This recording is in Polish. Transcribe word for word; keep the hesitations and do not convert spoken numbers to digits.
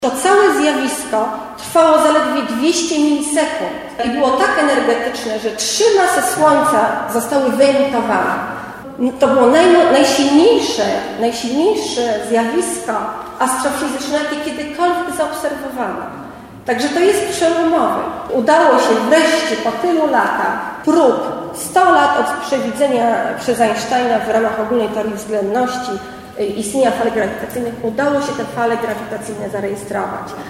To całe zjawisko trwało zaledwie dwieście milisekund i było tak energetyczne, że trzy masy Słońca zostały wyemitowane. To było naj, najsilniejsze, najsilniejsze zjawisko astrofizyczne, jakie kiedykolwiek zaobserwowano. Także to jest przełomowe. Udało się wreszcie po tylu latach prób, sto lat od przewidzenia przez Einsteina w ramach ogólnej teorii względności istnienia fal grawitacyjnych, udało się te fale grawitacyjne zarejestrować.